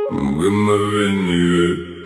Мгновение.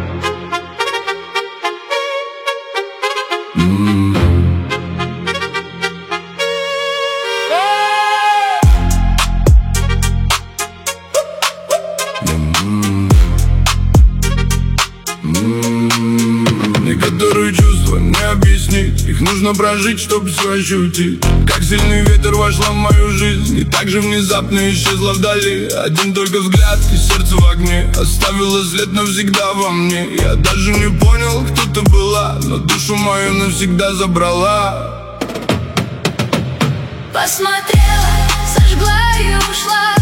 Некоторые чувства не объяснить, их нужно прожить, чтобы все ощутить. Как сильный ветер вошла в мою жизнь и так же внезапно исчезла вдали. Один только взгляд и сердце в огне оставило след навсегда во мне. Я даже не понял, кто ты была, но душу мою навсегда забрала. Посмотрела, сожгла и ушла.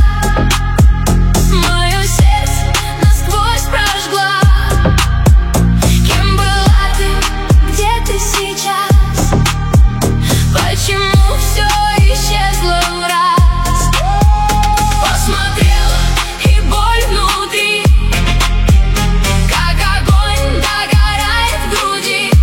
Мое сердце насквозь прожгла. Кем была ты, где ты сейчас? Почему все исчезло в раз? Посмотрела, и боль внутри, как огонь догорает в груди.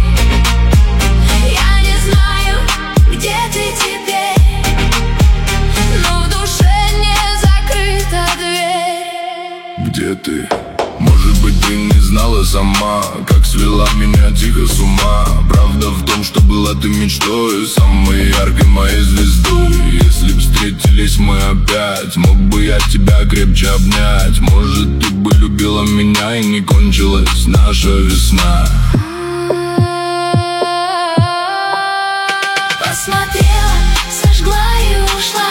Я не знаю, где ты теперь, но в душе не закрыта дверь. Где ты? Может быть, ты не знала сама, как свела меня тихо с ума. Правда в том, что была ты мечтой, самой яркой моей звездой. Если б встретились мы опять, мог бы я тебя крепче обнять. Может, ты бы любила меня и не кончилась наша весна. Посмотрела, сожгла и ушла.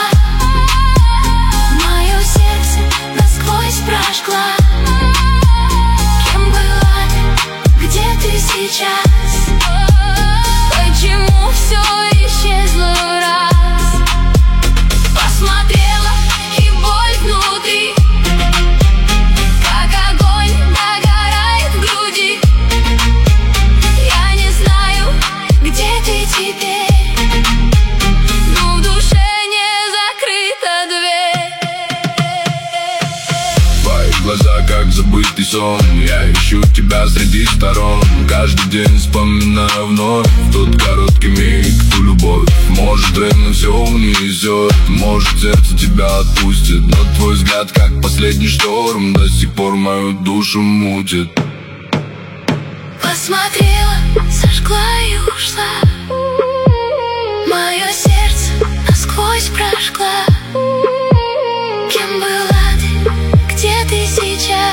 Мое сердце насквозь прожгла. Кем была ты, где ты сейчас? Почему все исчезло в раз? Посмотрела, и боль внутри, как огонь догорает в груди. Я не знаю, где ты теперь, но в душе не закрыта дверь. Твои глаза, как забытый сон, я ищу тебя среди сторон. Каждый день вспоминаю вновь тот короткий миг, ту любовь. Может, время все унесет, может, сердце тебя отпустит, но твой взгляд, как последний шторм, до сих пор мою душу мутит. Посмотрела, сожгла и ушла. Мое сердце насквозь прожгла. Кем была ты, где ты сейчас?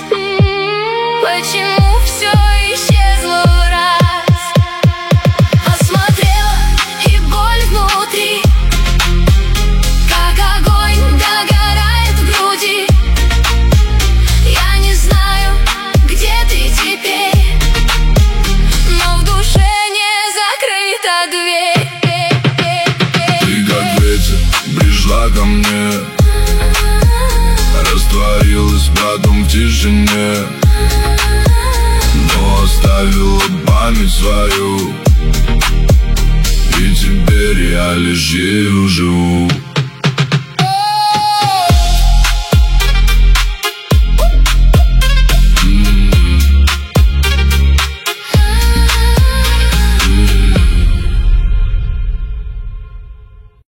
Почему все исчезло в раз? Посмотрела, и боль внутри, как огонь догорает в груди. Я не знаю, где ты теперь, но в душе не закрыта дверь. Ты как ветер пришла ко мне, растворилась потом в тишине, но оставила память свою, и теперь я лишь ею живу.